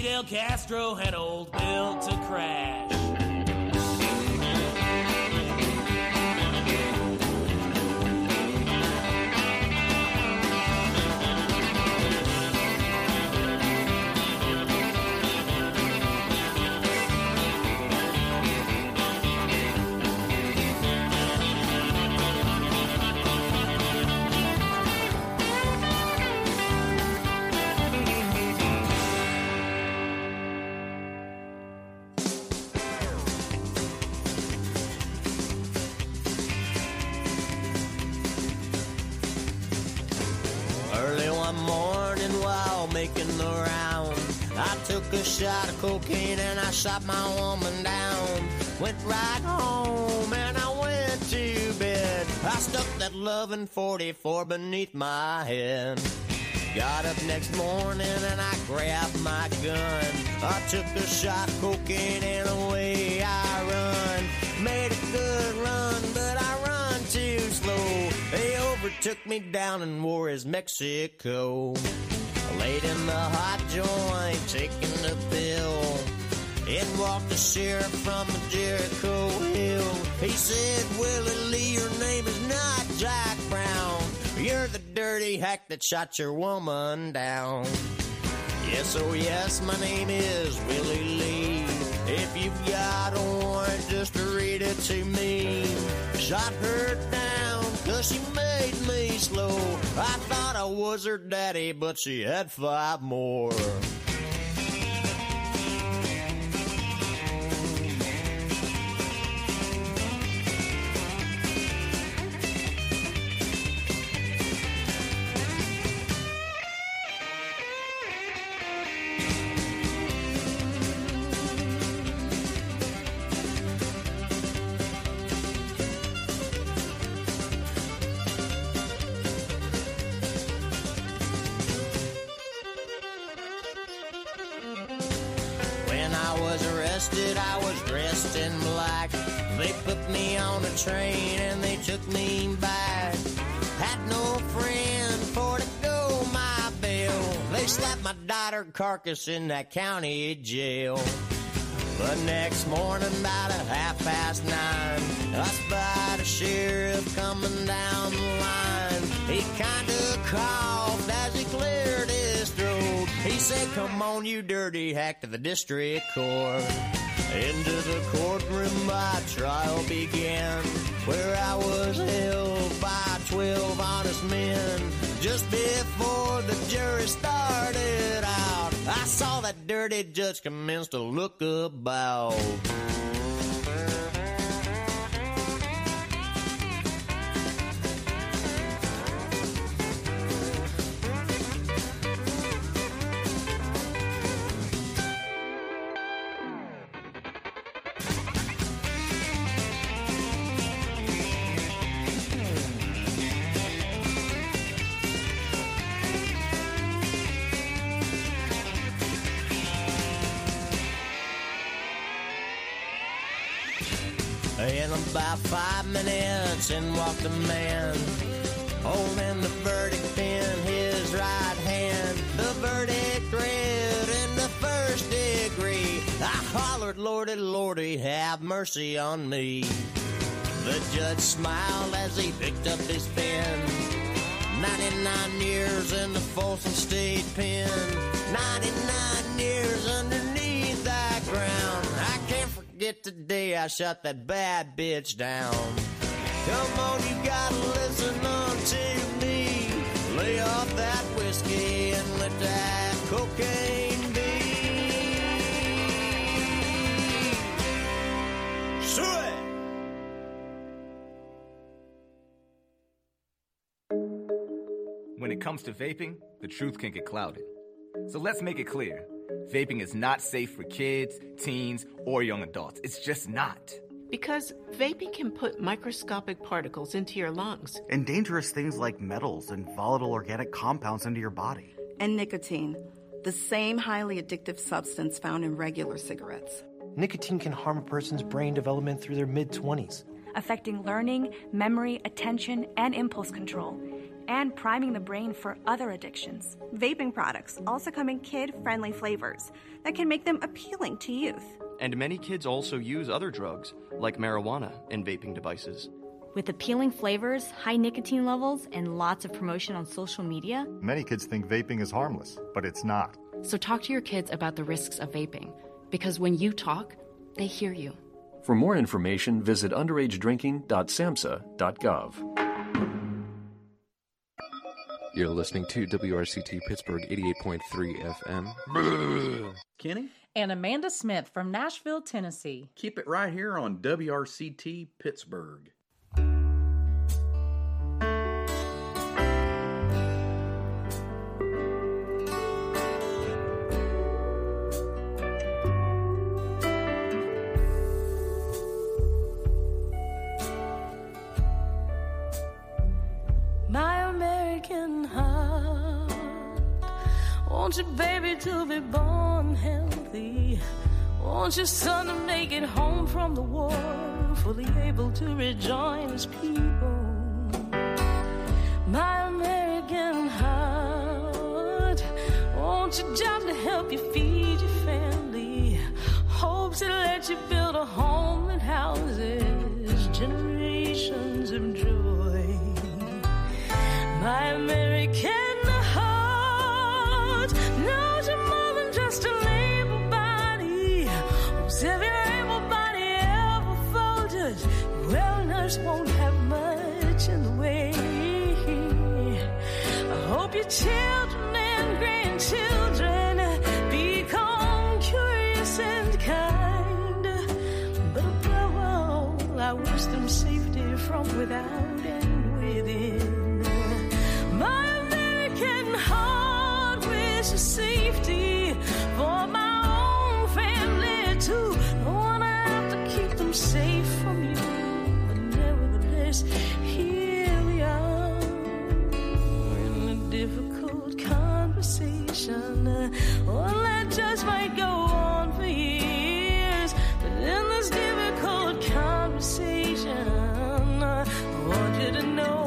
Fidel Castro had old Bill to crash. Making the round, I took a shot of cocaine and I shot my woman down. Went right home and I went to bed. I stuck that loving 44 beneath my head. Got up next morning and I grabbed my gun. I took a shot of cocaine and away I run. Made a good run, but I run too slow. They overtook me down in Juarez, Mexico. Laid in the hot joint, taking the pill. In walked the sheriff from the Jericho Hill. He said, Willie Lee, your name is not Jack Brown. You're the dirty hack that shot your woman down. Yes, oh yes, my name is Willie Lee. If you've got a warrant, just read it to me. Shot her down 'cause she made me slow. I thought I was her daddy, but she had 5 more. I was dressed in black. They put me on a train and they took me back. Had no friend for to go my bail. They slapped my daughter carcass in that county jail. But next morning about 9:30, I spied a sheriff coming down the line. He kinda coughed as he cleared his throat. He said, come on, you dirty hack, to the district court. Into the courtroom my trial began, where I was held by 12 honest men. Just before the jury started out, I saw that dirty judge commence to look about. In about 5 minutes, in walked a man, holding the verdict pen, his right hand. The verdict read in the first degree. I hollered, Lordy, Lordy, have mercy on me. The judge smiled as he picked up his pen. 99 years in the Folsom State Pen. 99 years underneath that ground. I can't forget the day I shot that bad bitch down. Come on, you gotta listen on to me. Lay off that whiskey and let that cocaine be. Sweet! When it comes to vaping, the truth can get clouded. So let's make it clear. Vaping is not safe for kids, teens, or young adults. It's just not. Because vaping can put microscopic particles into your lungs. And dangerous things like metals and volatile organic compounds into your body. And nicotine, the same highly addictive substance found in regular cigarettes. Nicotine can harm a person's brain development through their mid-20s. Affecting learning, memory, attention, and impulse control. and priming the brain for other addictions. Vaping products also come in kid-friendly flavors that can make them appealing to youth. And many kids also use other drugs, like marijuana, in vaping devices. With appealing flavors, high nicotine levels, and lots of promotion on social media, many kids think vaping is harmless, but it's not. So talk to your kids about the risks of vaping, because when you talk, they hear you. For more information, visit underagedrinking.samhsa.gov. You're listening to WRCT Pittsburgh 88.3 FM. Kenny? And Amanda Smith from Nashville, Tennessee. Keep it right here on WRCT Pittsburgh. My American heart wants your baby to be born healthy. Want your son to make it home from the war, fully able to rejoin his people. My American heart wants your job to help you feed your family. Hopes to let you build a home that houses generations of joy. My American heart knows you're more than just a label body. Whose every able body ever folds, wellness won't have much in the way. I hope your children and grandchildren become curious and kind. But above all, I wish them safety from without and within. My American heart wishes safety for my own family too. Don't wanna have to keep them safe from you, but nevertheless, here we are in a difficult conversation. One that just might go on for years, but in this difficult conversation, I want you to know.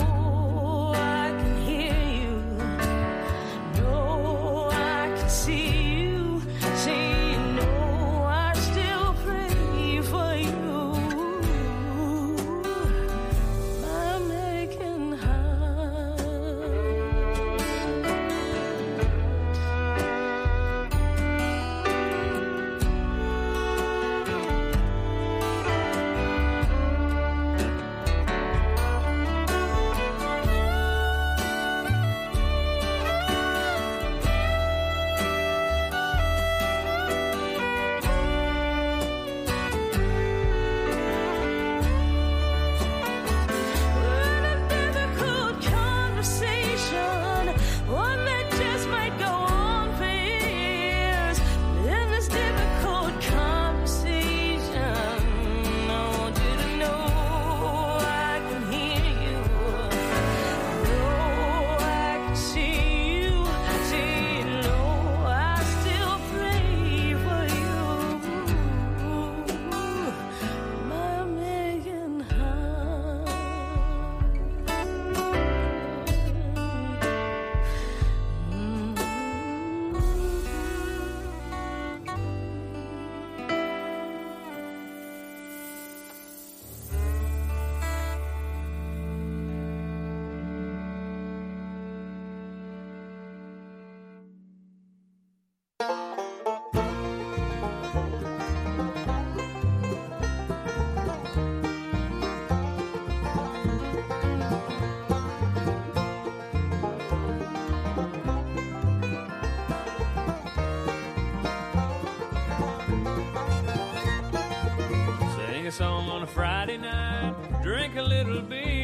Song on a Friday night, drink a little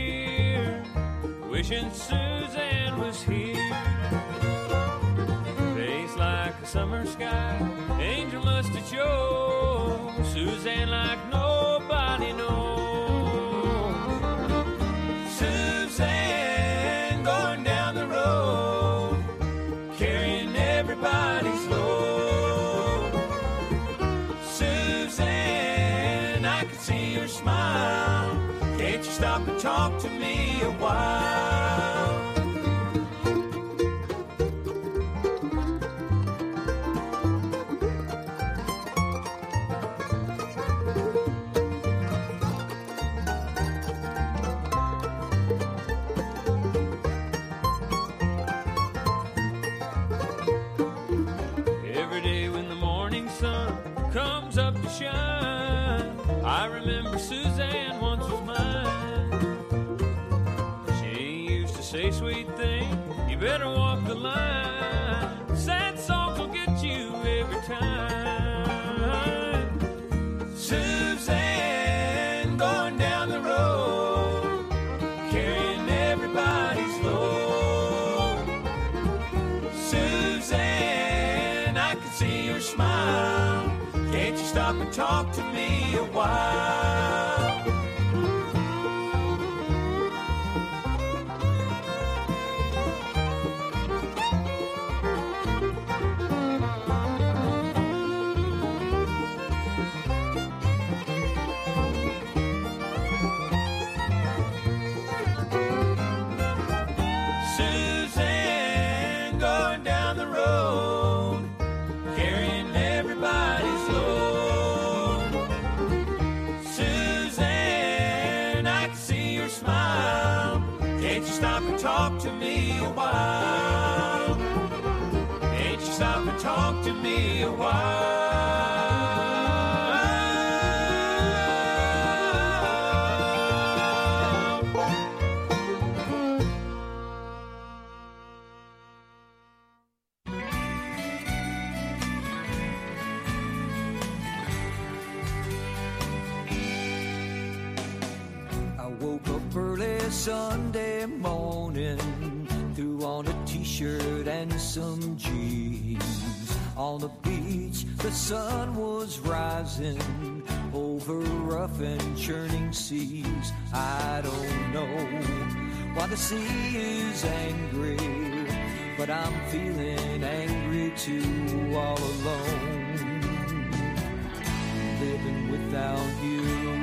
beer, wishing Suzanne was here. Face like a summer sky, angel must have chose Suzanne like nobody knows. Suzanne going down the road, carrying everybody's load. See your smile, can't you stop and talk to me a while? Suzanne, going down the road, carrying everybody's load. Suzanne, I can see your smile. Can't you stop and talk to me a while? Suzanne, going down the road, carrying everybody's load. Suzanne, I can see your smile. Can't you stop and talk to me a while? Can't you stop and talk to me a while? I woke up early Sunday morning, threw on a t-shirt and some jeans. On the beach, the sun was rising over rough and churning seas. I don't know why the sea is angry, but I'm feeling angry too, all alone, living without you.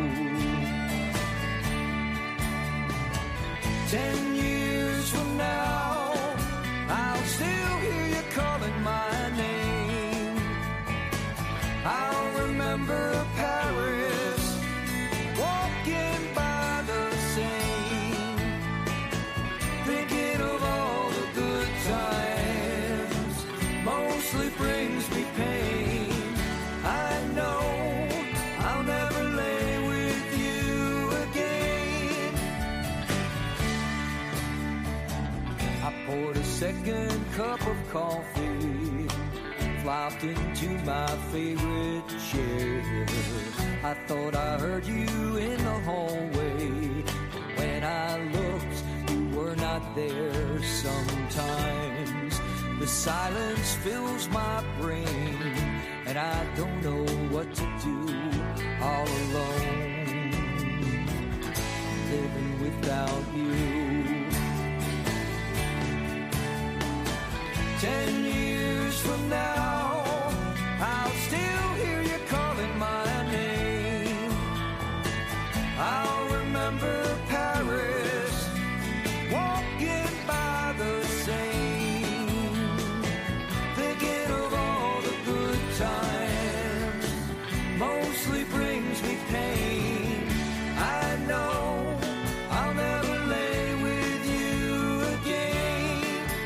10 years from now, I'll still hear you calling my name. I'll remember Paris, walking by the Seine, thinking of all the good times, mostly brings me pain. I know I'll never lay with you again. I poured a second cup of coffee, flopped into my favorite chair. I thought I heard you in the hallway. When I looked, you were not there. Sometimes the silence fills my brain, and I don't know what to do, all alone, living without you. 10 years from now, I'll still hear you calling my name. I'll remember Paris, walking by the Seine, thinking of all the good times, mostly brings me pain. I know I'll never lay with you again.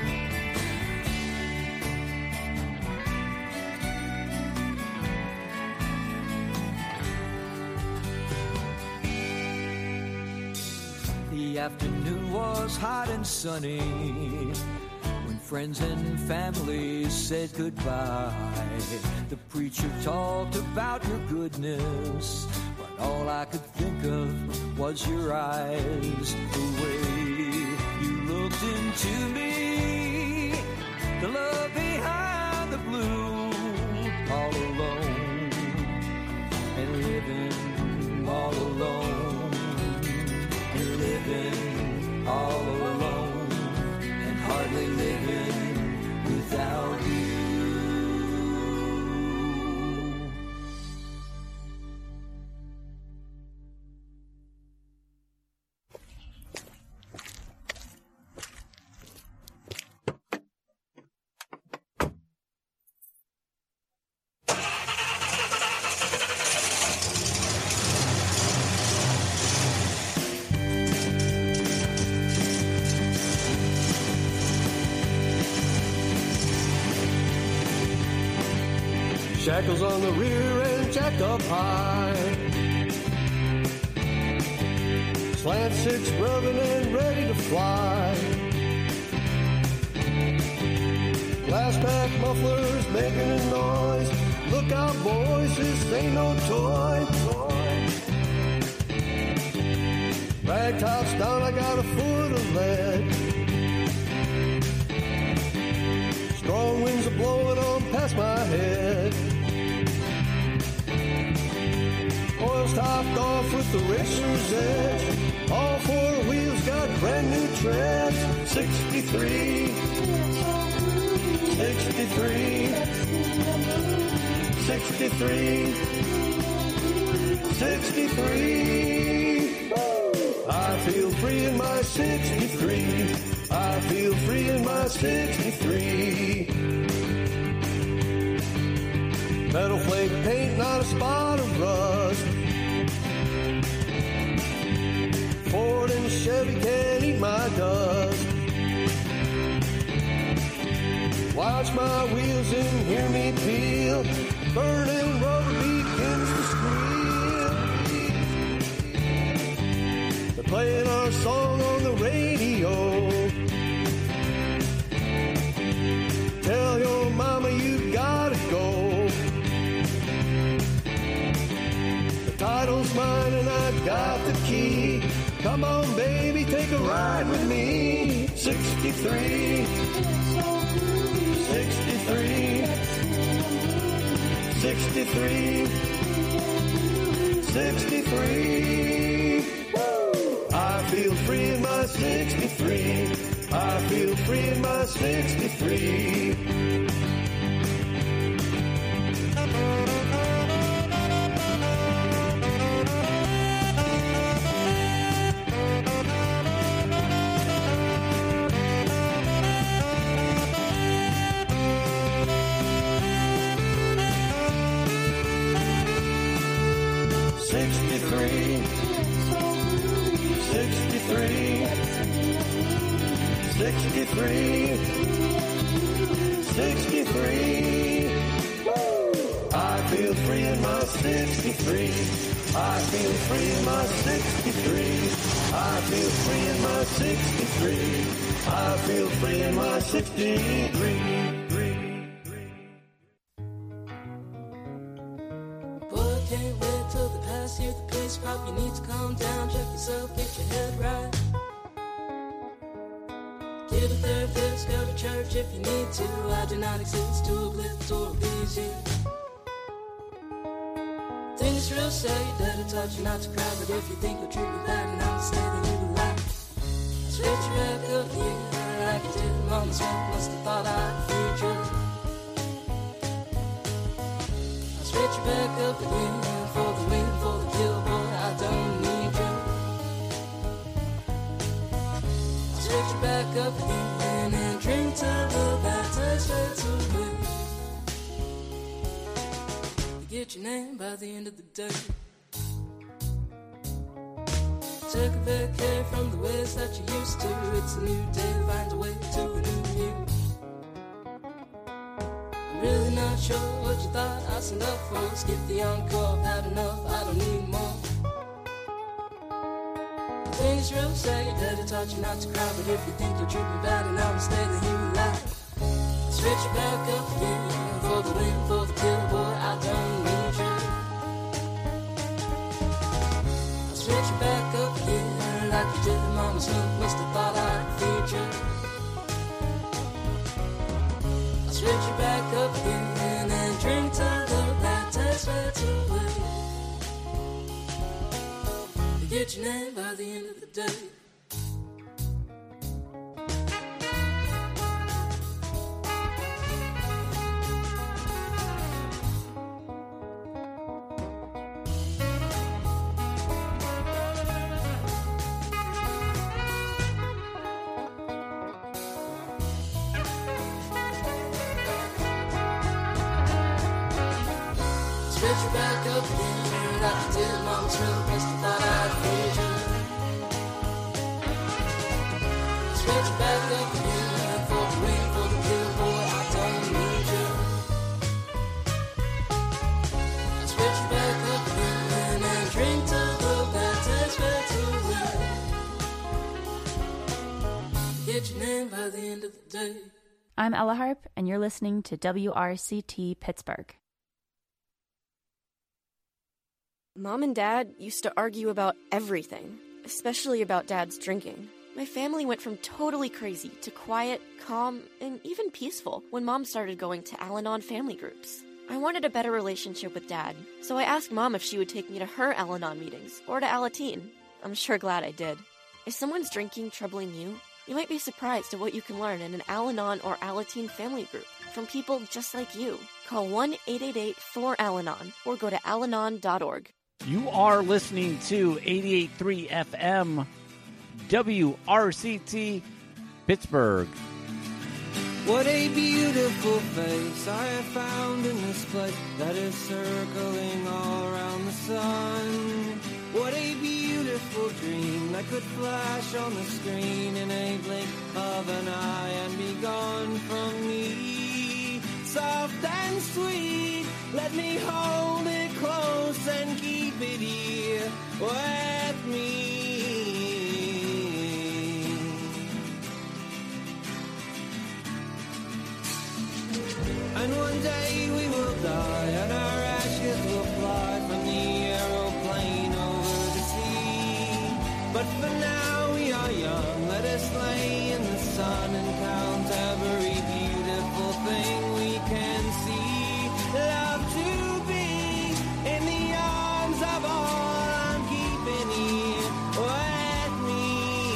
The afternoon was hot and sunny when friends and family said goodbye. The preacher talked about your goodness, but all I could think of was your eyes. The way you looked into me, the love behind the blue, all alone and living all alone. You're living all alone and hardly living without you. Shackles on the rear end, jacked up high. Slant six rubbing and ready to fly. Blast back mufflers making a noise. Look out, boys, this ain't no toy. Ragtop's down, I got a foot of lead. Strong winds are blowing on past my head. Oil's topped off with the racer's edge. All four wheels got brand new treads. 63, 63, 63, 63. I feel free in my 63. I feel free in my 63. Metal flake paint, not a spot of rust. Ford and Chevy can't eat my dust. Watch my wheels and hear me peel. Burning rubber begins to squeal. They're playing our song on the radio. Tell your mama you gotta go. The title's mine and I got the key. Come on, baby, take a ride with me. 63, 63, 63, 63. I feel free in my 63. I feel free in my 63. I feel free in my 63. I feel free in my 63. I feel free in my 63. I feel free in my 63. Boy, can't wait till the past year, the pace crop. You need to calm down, check yourself, get your head right. Get a therapist, go to church if you need to. I do not exist to uplift or appease you. Things real say you better touch you not to cry. But if you think you'll treat me bad and I'll stay, then you will lie. I switch you back up, yeah, like I did. Mama Smith must have thought I'd feed you. I switch you back up again, for the win, for the kill, boy, I don't need you. I switch you back up again and drink till the bad taste fades away. Get your name by the end of the day. Take a vacay from the ways that you used to. It's a new day, find a way to a new you. I'm really not sure what you thought I signed up for. Skip the encore, I've had enough, I don't need more. Things real say you better touch you not to cry. But if you think you'll treat me bad and I will stay, then you will lie. Switch you back up again, for the win, for the kill, boy, I don't need you. I'll switch you back up again, like you did. Mama Snoop must have thought I'd feed you. I'll switch you back up again and drink till the bad taste fades away. You get your name by the end of the day. Switch you back up again, like you did. Mama Smith must have thought I'd feed you. Switch you back up again, for the win, for the kill, boy, I don't need you. I switch you back up again and drink till the bad taste fades away. Get your name by the end of the day. I'm Ella Harp, and you're listening to WRCT Pittsburgh. Mom and Dad used to argue about everything, especially about Dad's drinking. My family went from totally crazy to quiet, calm, and even peaceful when Mom started going to Al-Anon family groups. I wanted a better relationship with Dad, so I asked Mom if she would take me to her Al-Anon meetings or to Alateen. I'm sure glad I did. If someone's drinking troubling you, you might be surprised at what you can learn in an Al-Anon or Alateen family group from people just like you. Call 1-888-4-ALANON or go to alanon.org. You are listening to 88.3 FM, WRCT, Pittsburgh. What a beautiful face I have found in this place that is circling all around the sun. What a beautiful dream that could flash on the screen in a blink of an eye and be gone from me. Soft and sweet, let me hold it close and keep it here with me. And one day we will die and our ashes will fly from the aeroplane over the sea. But for now we are young, let us lay in the sun and count every beautiful thing we can see. Love to be in the arms of all I'm keeping here with me.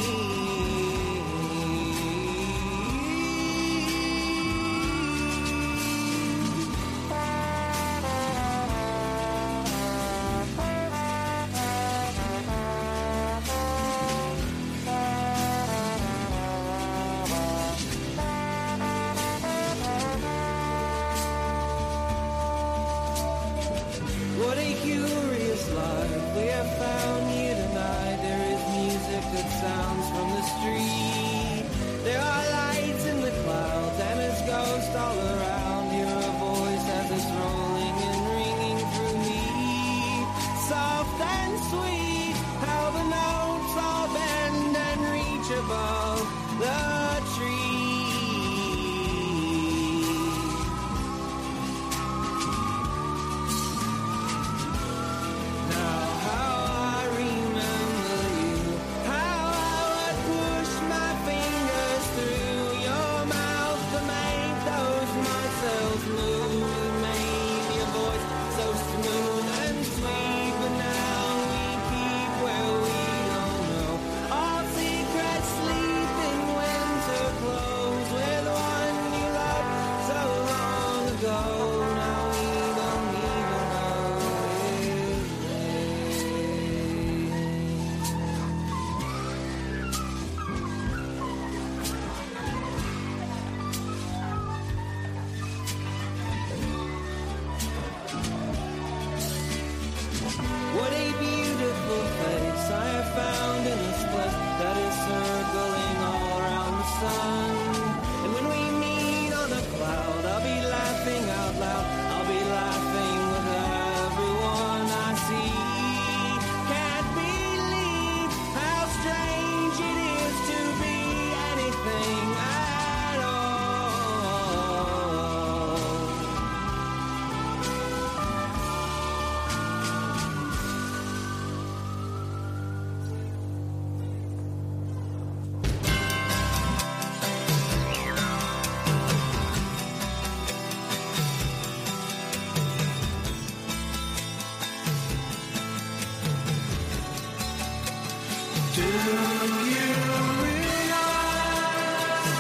What a curious life we have found here tonight. There is music that sounds from the street. There are lights in the clouds and there's ghosts all around. Hear a voice as it's rolling and ringing through me. Soft and sweet, how the notes all bend and reach above the tree. What a beautiful face I have found in this place that is circling all around the sun. And when we meet on a cloud, I'll be laughing out loud. I'll be laughing with everyone I see. Can't believe how strange it is to be anything at all. Do you realize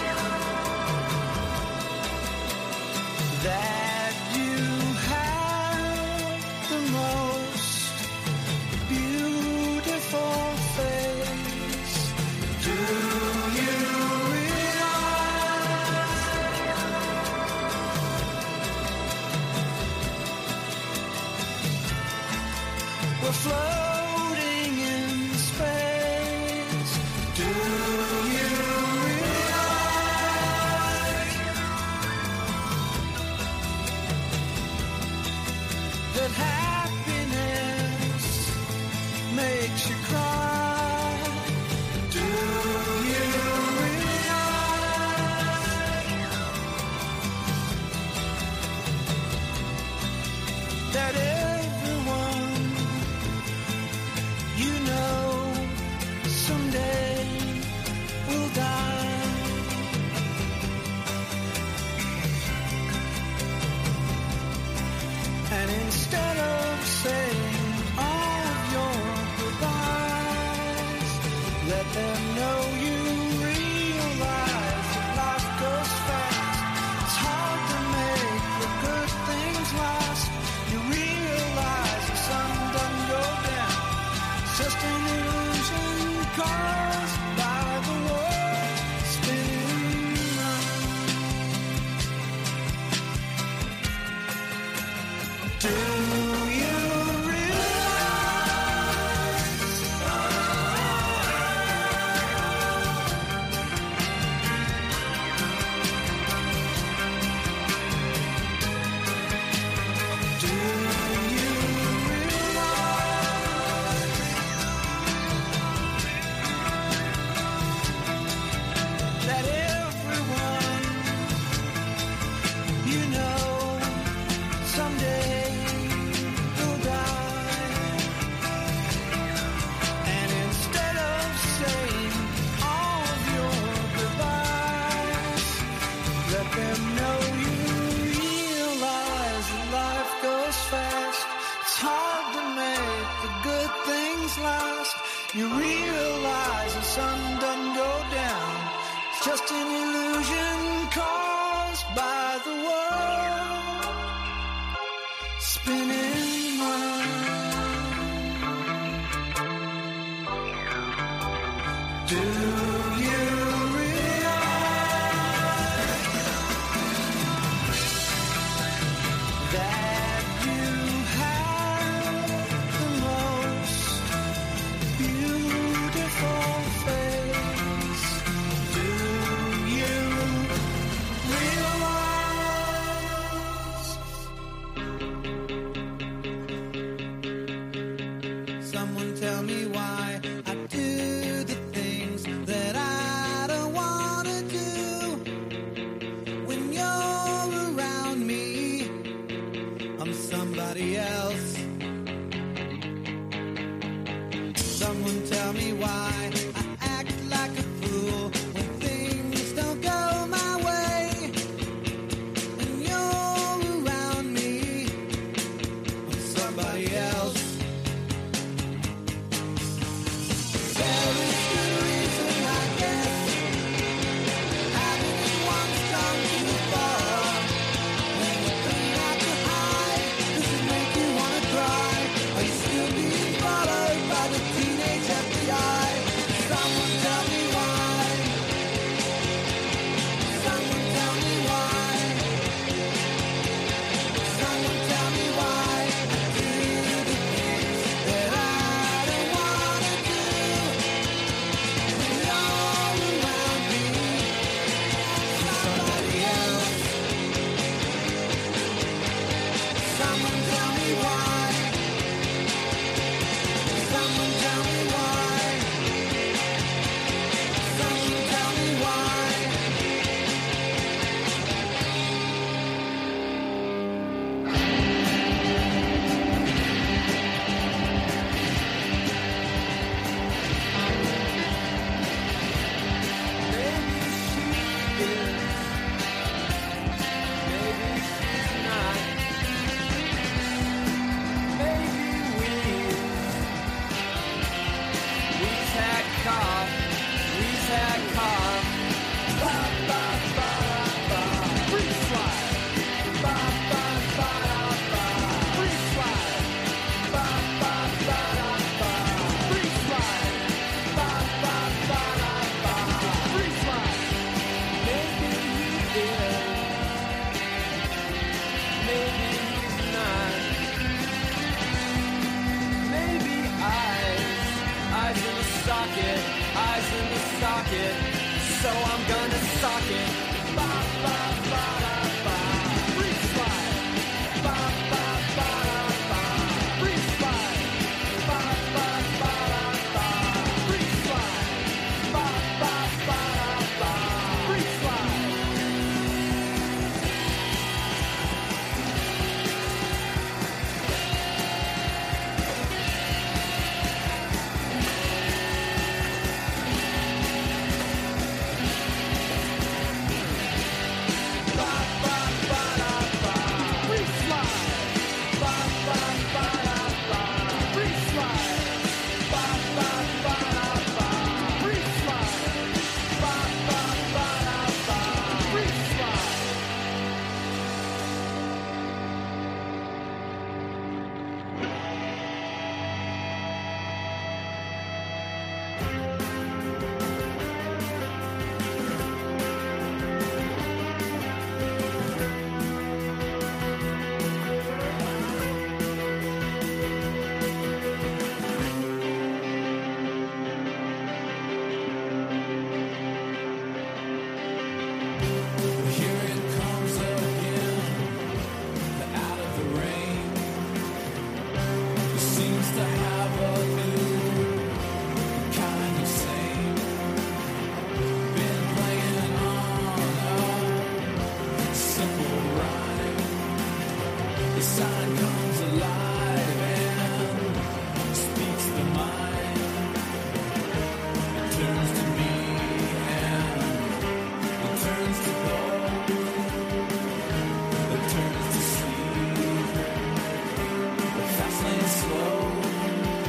that you have the most beautiful face? Do you realize we're floating in space? Do you realize that happiness makes you cry? Do you realize that everyone instead of saying all of your goodbyes, let them know you realize that life goes fast. It's hard to make the good things last. You realize the sun doesn't go down. It's just an illusion caused by the world spinning round. Do you that everyone you know someday will die? And instead of saying all of your goodbyes, let them know you realize that life goes fast. It's hard to make the good things last. You realize the sun doesn't go down. It's just an illusion caused by the world spinning round. Do you realize that you have the most beautiful face? Do you realize? Someone tell me why I do the things that I don't want to do. When you're around me, I'm somebody else. Someone tell me why I act like a fool when things don't go my way. When you're around me, I'm somebody else. There is good reason, I guess. Having it once gone too far. When you clean out your eye, does it make you wanna cry? Are you still being followed by the teenage FBI? Someone tell me why. Someone tell me why. Someone tell me why I do the things that I don't wanna do. When you're around me, somebody else. Someone tell me why. Someone tell me why. Someone tell me why. Maybe she is. Maybe she's not. Maybe we've had cough. We've had cough. Ba ba ba ba. Freeze slide. Ba ba ba ba. Freeze slide. Ba ba ba ba. Freeze slide. Ba ba ba ba. Freeze slide. Maybe he is. Maybe he's not. Maybe eyes in the socket, eyes in the socket. So I'm gonna sock it. Ba ba ba ba. Freeze slide. Ba ba ba ba. Freeze slide. Ba ba ba ba. Freeze slide. Ba ba ba ba. Freeze slide. to have a new kind of same. Been playing on a simple rhyme. The sign comes alive and speaks the mind. It turns to me and it turns to gold. It turns to sleep. The fast lane slow.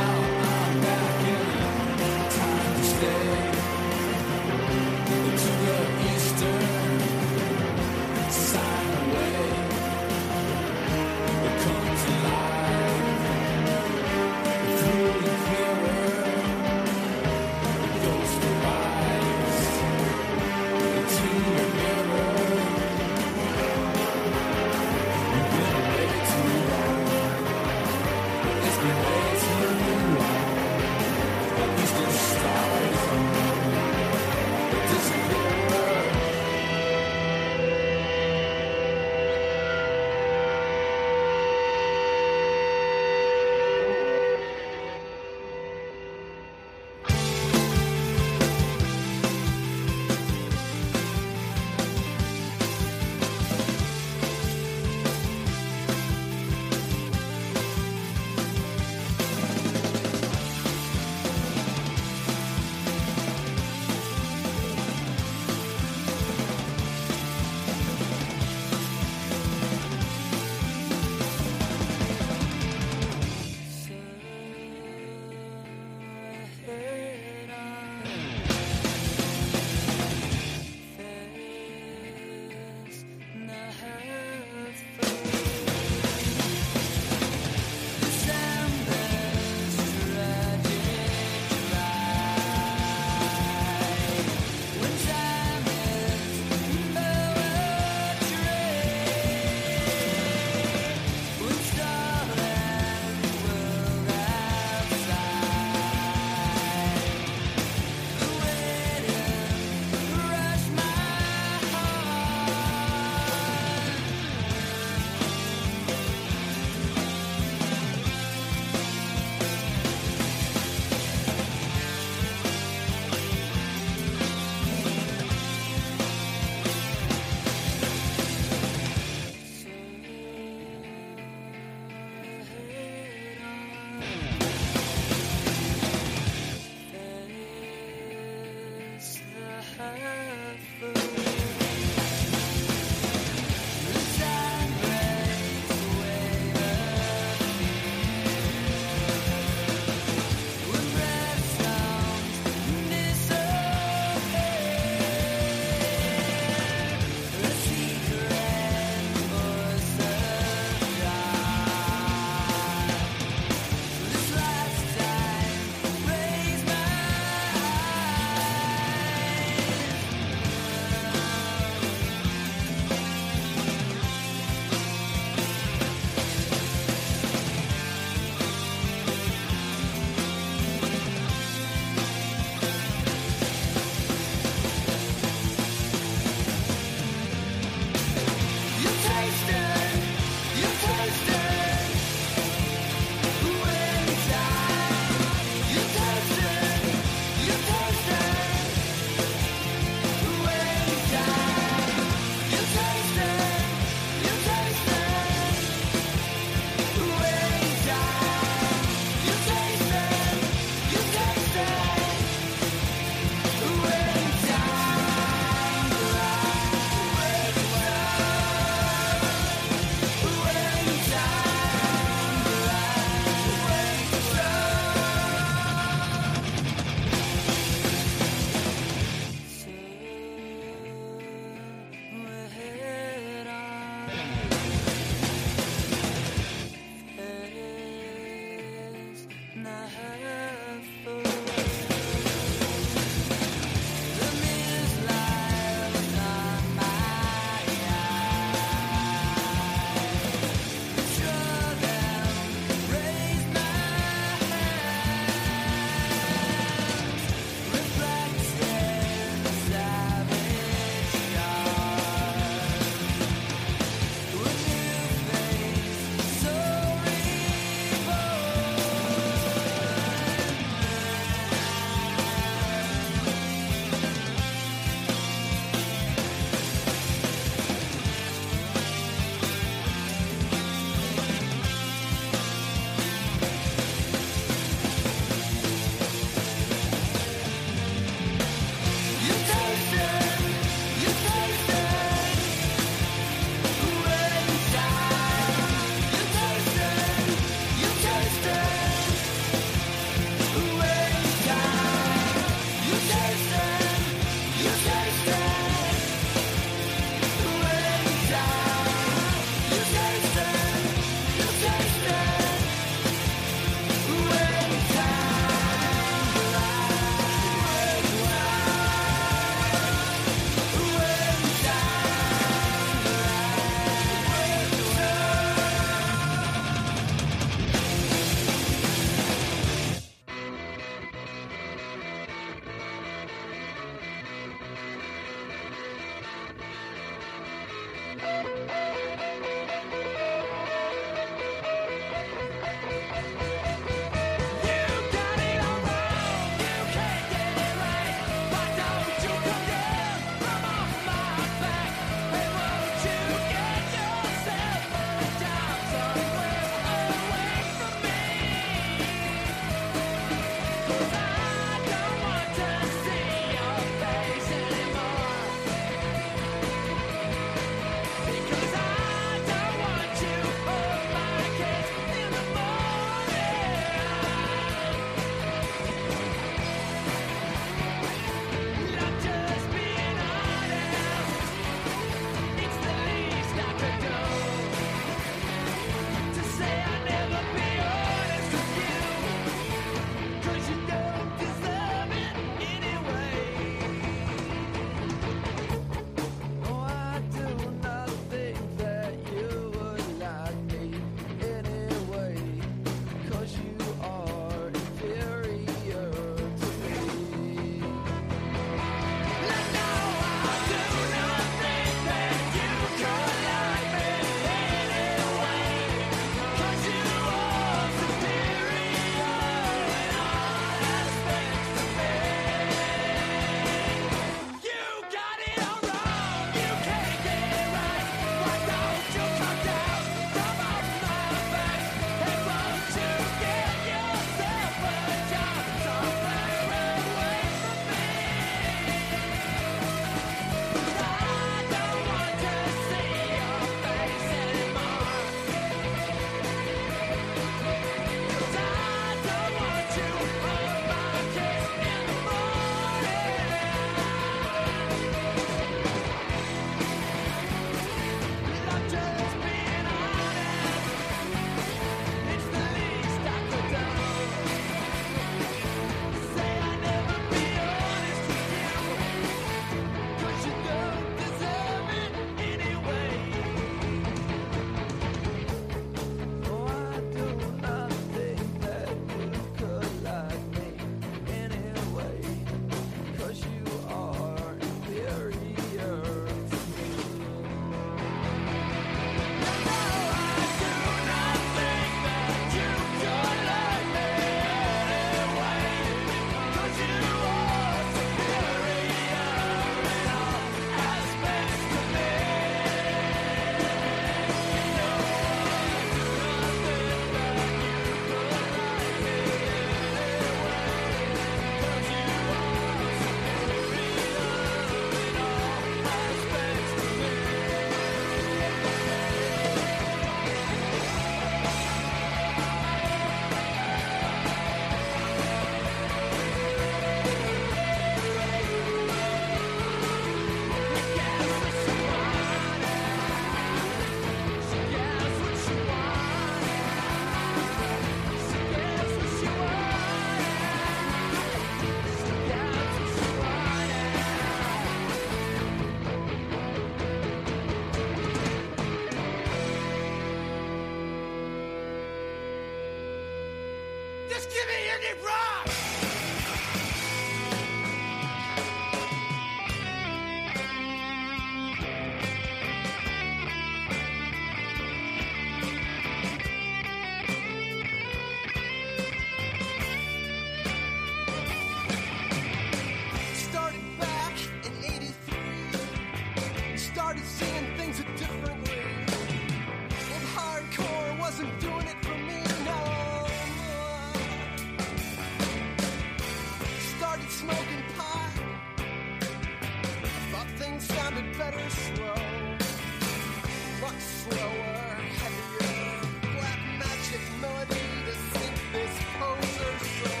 better slow. Much slower, heavier, black magic melody to sink this poser soul.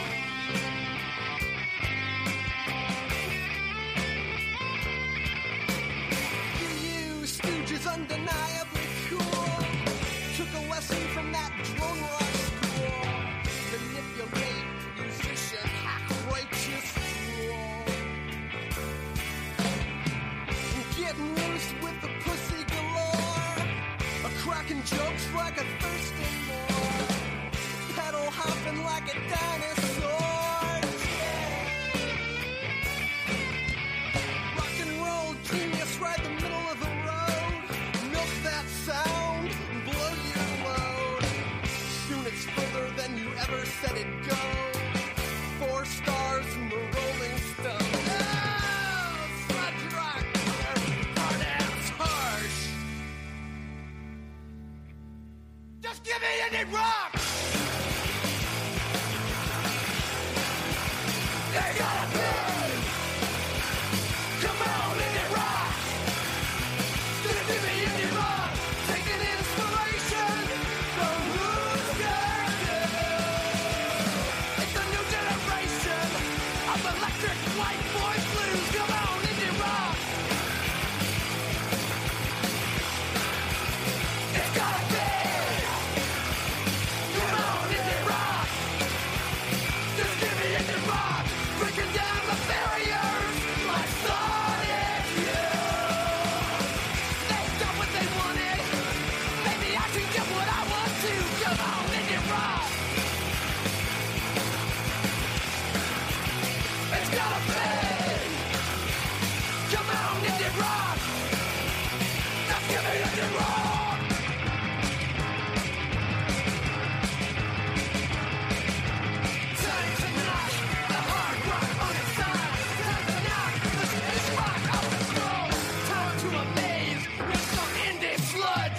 You stooges undeniably cool. Took a lesson from that drone rock school. Manipulate, musician, hack, righteous rule. Getting loose with the pussy galore. A cracking jokes like a thirsty more. Pedal hopping like a dinosaur. Rock and roll genius right the middle of the road. Milk that sound, blow your load. Soon it's further than you ever said it'd go. 4 stars in the Rolling Stone. Oh, sludge rock, hard ass harsh. Just give me any rock. They gotta be. Come on, indie rock. Just give me indie rock. Taking inspiration from who's got you. It's a new generation of electric white boy blues. Come on, indie rock. It's gotta be. Come on, indie rock. Just give me indie rock. Breaking down the barriers like Sonic Youth. They got what they wanted. Maybe I can get what I want to. Come on, indie rock. It's gotta be. Come on, indie rock. Just give me indie rock. Time to knock the hard rock on its side. Time to knock the space rock out of control. Time to amaze with some indie sludge.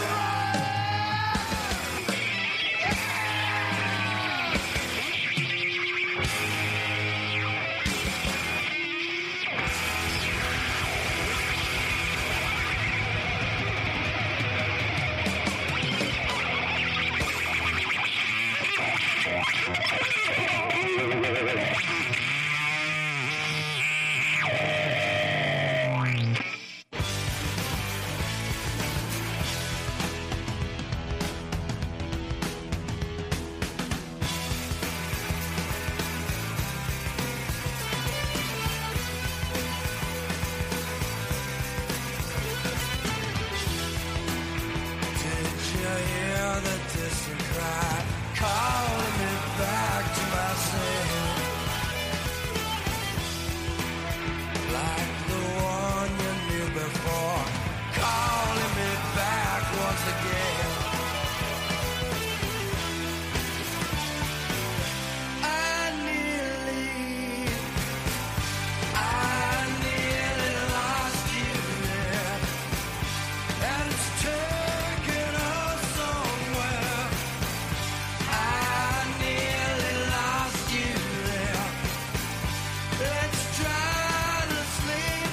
Did you hear the distant cry calling me back to myself? Like the one you knew before, calling me back once again. I nearly lost you there. And it's taken us somewhere. I nearly lost you there. Let's try to sleep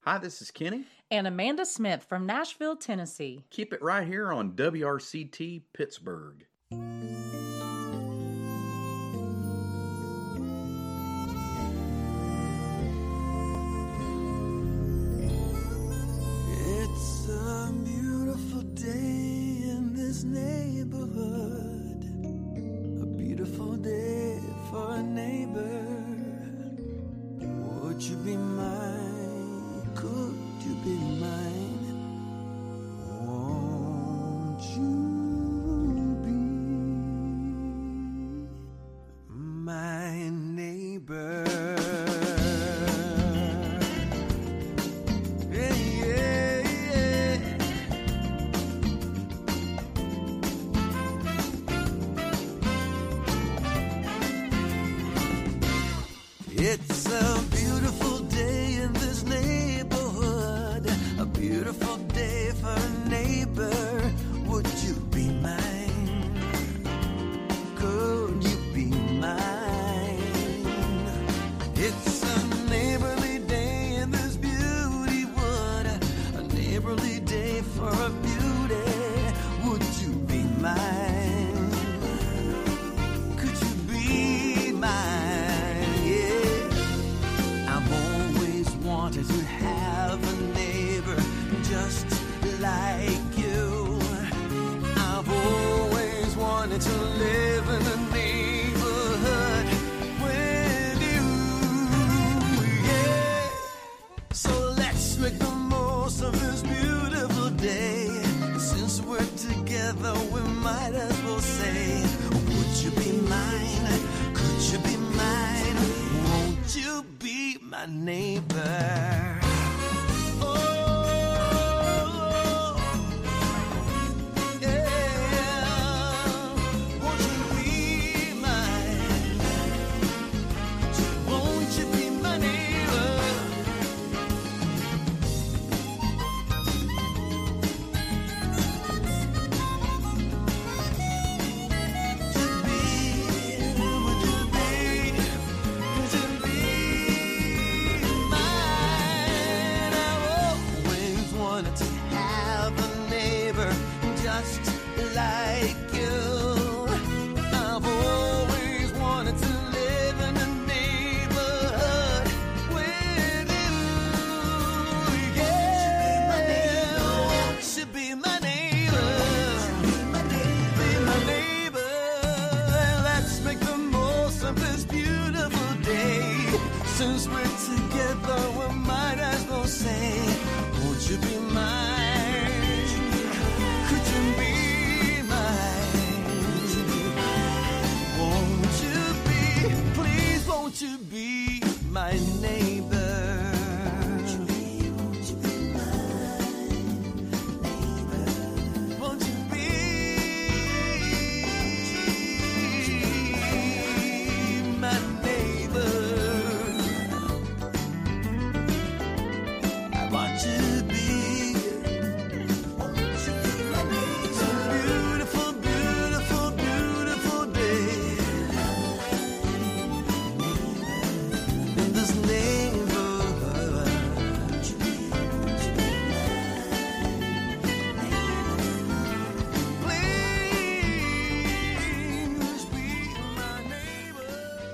Hi, this is Kenny. And Amanda Smith from Nashville, Tennessee. Keep it right here on WRCT Pittsburgh. It's a beautiful day in this neighborhood. A beautiful day for a neighbor. Would you be mine? Could you be mine? Won't you be my neighbor? Yeah, yeah, yeah. It's a beautiful day in this neighborhood. A beautiful day for a neighbor. Would you be mine? Could you be mine? It's a neighborly day in this beauty wood. A neighborly day for a beauty. Would you be mine? Could you be mine? Yeah. I've always wanted to have a neighbor just like you. I've always wanted to live in a neighborhood with you. Yeah. So let's make the most of this beautiful day. Since we're together, we might as well say, would you be mine? Could you be mine? Won't you be my neighbor? Oh, yeah. Won't you be mine? Won't you be my neighbor? Like you, I've always wanted to live in a neighborhood with you. Yeah, should be my neighbor, be my neighbor. Let's make the most of this beautiful day. Since we're together, we might as well say, won't you be mine? Could you be? Won't you be my neighbor? Won't you be my neighbor? Won't you be my neighbor? I want you to be. Won't you be my neighbor? It's a beautiful, beautiful, beautiful day. This neighborhood. Please be my neighbor.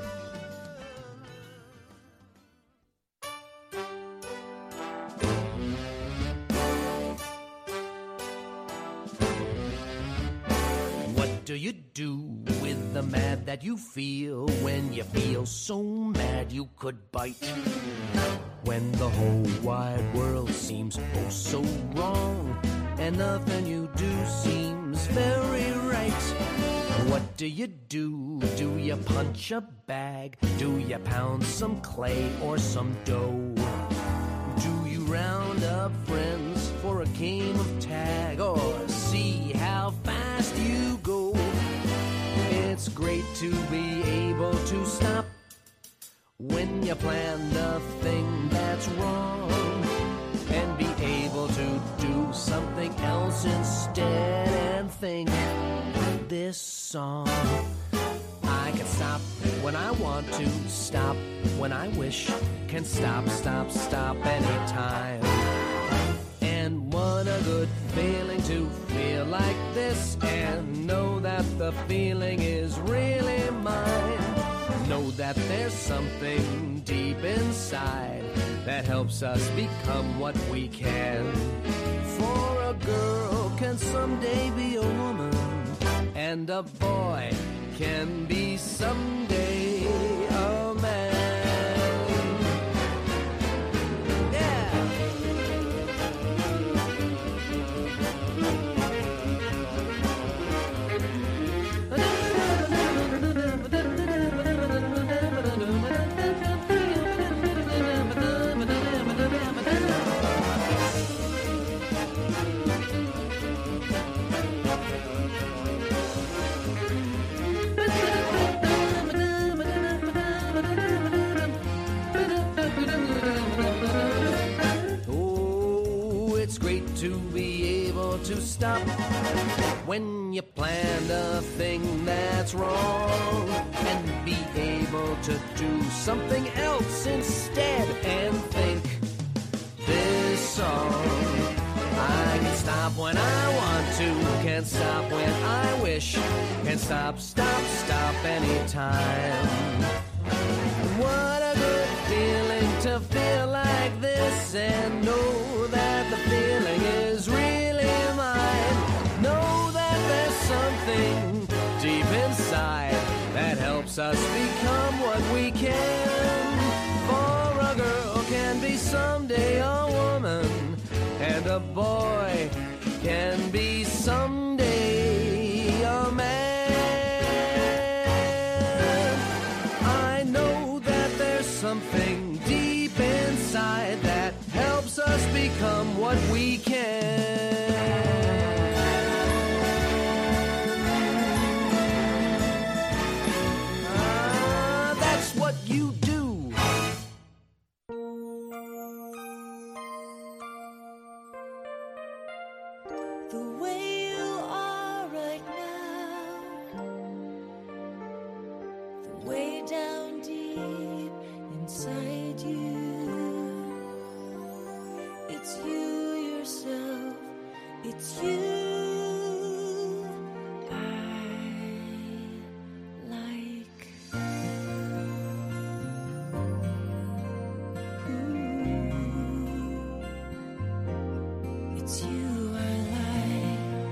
What do you do with the mad that you feel when you feel so mad you could bite? When the whole wide world seems oh so wrong and nothing you do seems very right. What do you do? Do you punch a bag? Do you pound some clay or some dough? Do you round up friends for a game of tag or see how fast you go? It's great to be able to stop when you plan the thing that's wrong and be able to do something else instead and think, this song. I can stop when I want to, stop when I wish, can stop, stop, stop anytime. the feeling is really mine. Know that there's something deep inside that helps us become what we can. For a girl can someday be a woman, and a boy can be someday a man. To be able to stop when you planned a thing that's wrong, and be able to do something else instead, and think this song. I can stop when I want to, can stop when I wish, can stop anytime. What a good feeling to feel like this and know that the feeling is really mine. Know that there's something deep inside that helps us become what we can. For a girl can be someday a woman, and a boy can be someday a man. I know that there's something deep inside that helps us become what we can. That's what you do. The way you are right now, the way down deep inside you, it's you yourself, it's you I like. Ooh, it's you I like.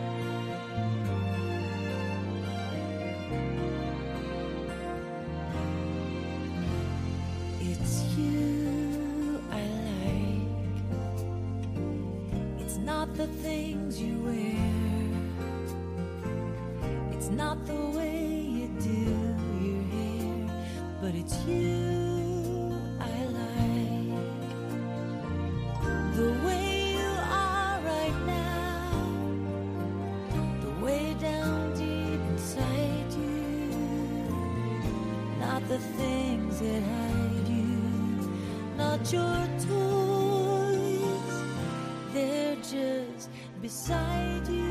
It's you I like. It's not the things you wear, it's not the way you do your hair, but it's you I like. The way you are right now, the way down deep inside you, not the things that hide you, not your toys, they're just beside you.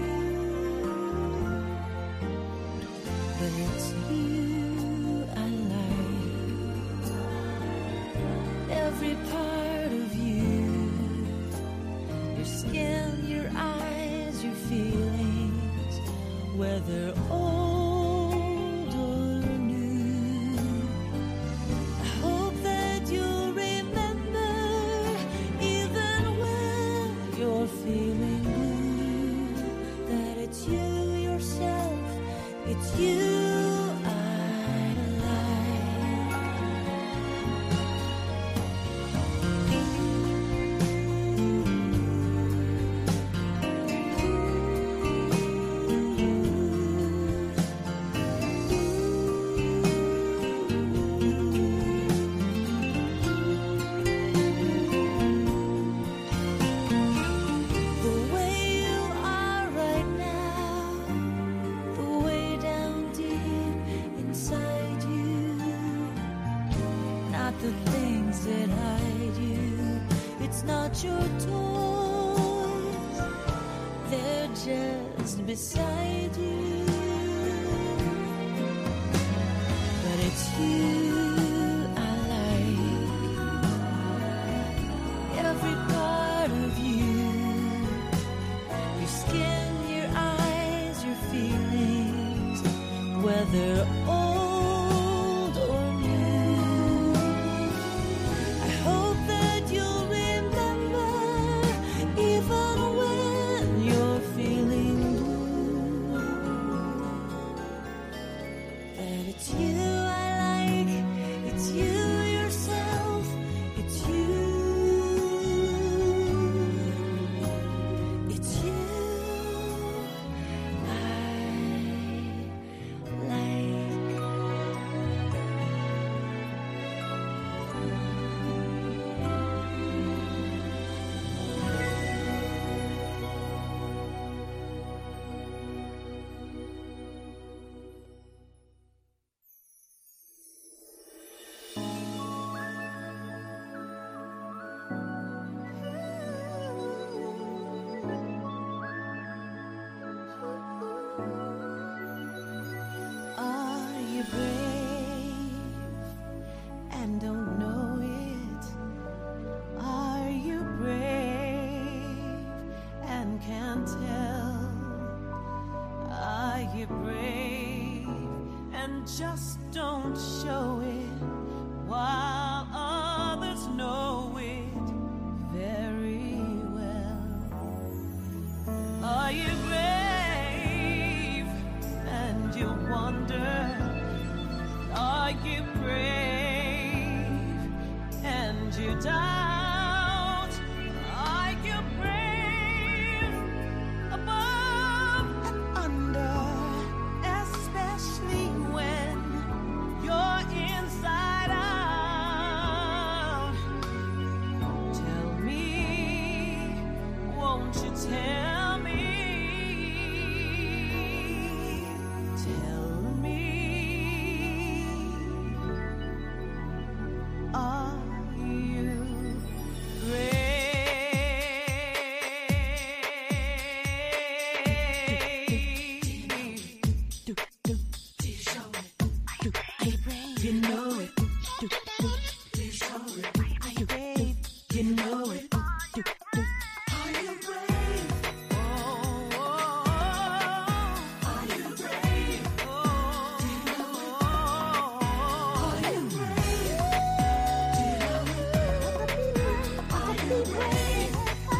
But it's you I like. Every part of you, your skin, your eyes, your feelings, whether old or new. I hope that you'll remember, even when you're feeling blue, that it's you yourself, it's you I The way you are right now, the way down deep inside you, not the things that hide you, it's not your toys, they're just beside you. But it's you I like. Every part of you, your skin, your eyes, your feelings, whether old or new. I hope that you'll remember, even when you're feeling blue, that it's you I like, it's you yourself, it's you. It's you Are you brave and don't know it? Are you brave and can't tell? Are you brave and just don't show it while others know it very well? Are you brave and you wonder? Are you brave and you doubt? Are you brave above and under? Especially when you're inside out. Tell me, won't you tell me? Tell me, are you brave? You know it. Are you brave? You know it. Are you brave? Are you brave? Are you brave? Are you brave?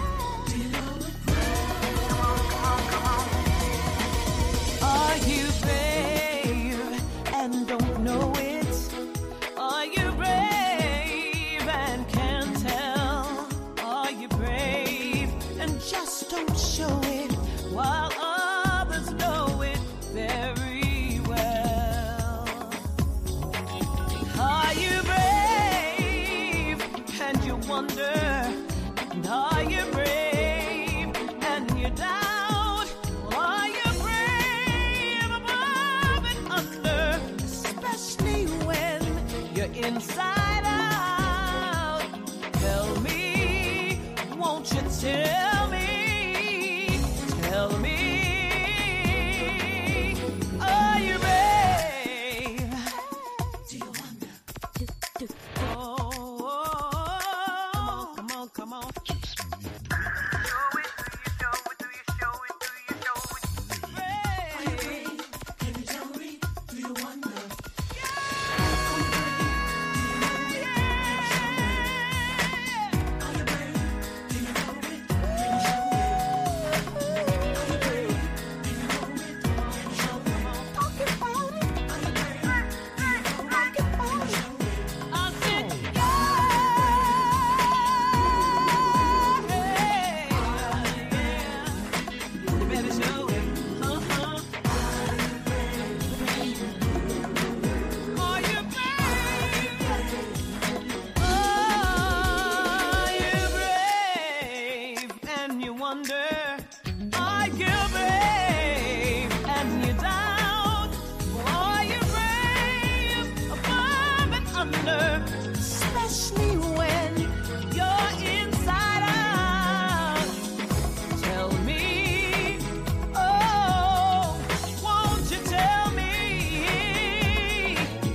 Are you brave and don't know it? Are you brave and can't tell? Are you brave and just don't show it while others know it very well? Are you brave and you wonder? And are you brave and you doubt? Are you brave above and under? Especially when you're inside out. Tell me, won't you tell me? Tell me, are you brave? Do you wonder? Oh, come on, come on. Especially when you're inside out. Tell me, oh, won't you tell me?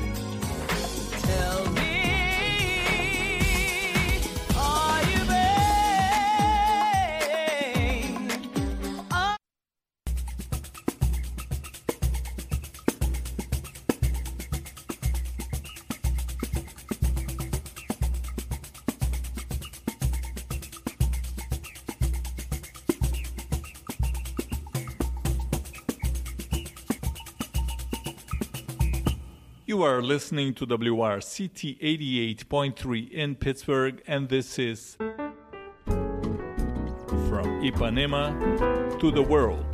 Tell me, are you brave? You are listening to WRCT 88.3 in Pittsburgh, and this is From Ipanema to the World.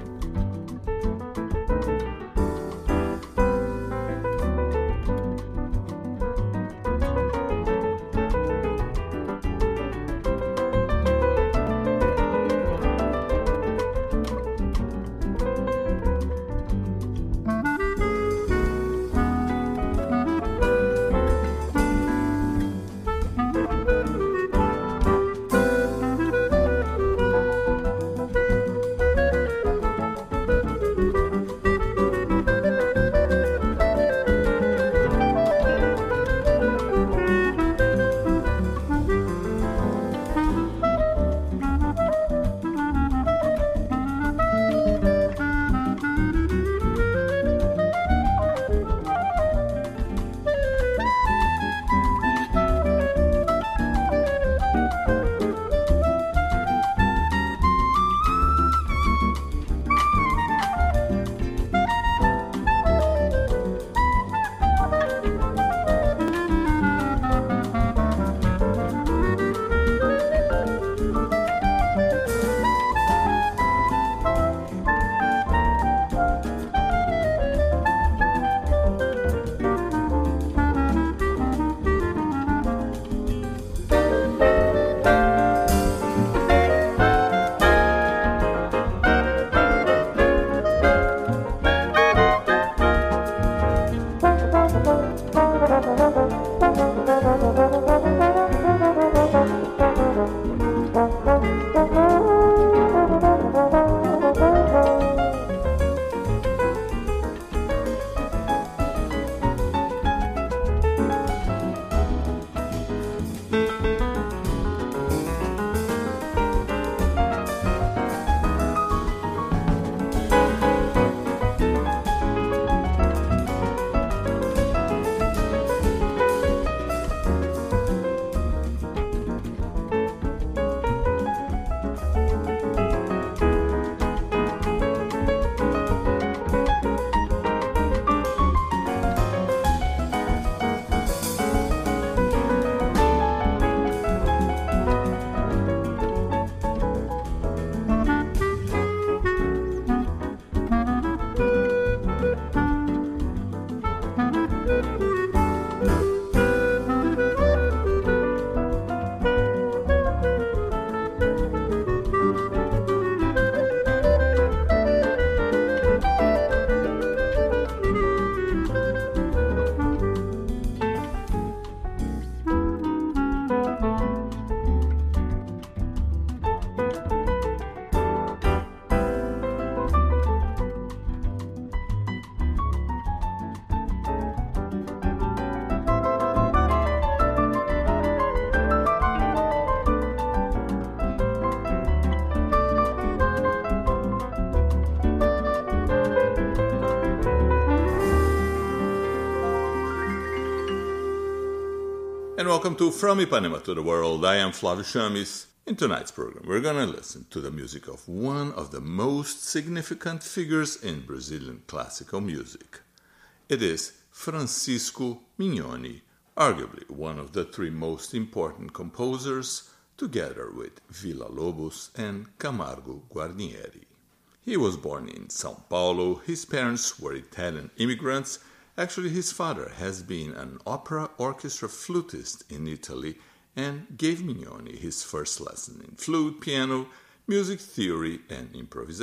And welcome to From Ipanema to the World. I am Flavio Chamis. In tonight's program, we're going to listen to the music of one of the most significant figures in Brazilian classical music. It is Francisco Mignoni, arguably one of the three most important composers, together with Villa-Lobos and Camargo Guarnieri. He was born in São Paulo. His parents were Italian immigrants. Actually, his father has been an opera orchestra flutist in Italy and gave Mignoni his first lesson in flute, piano, music theory, and improvisation.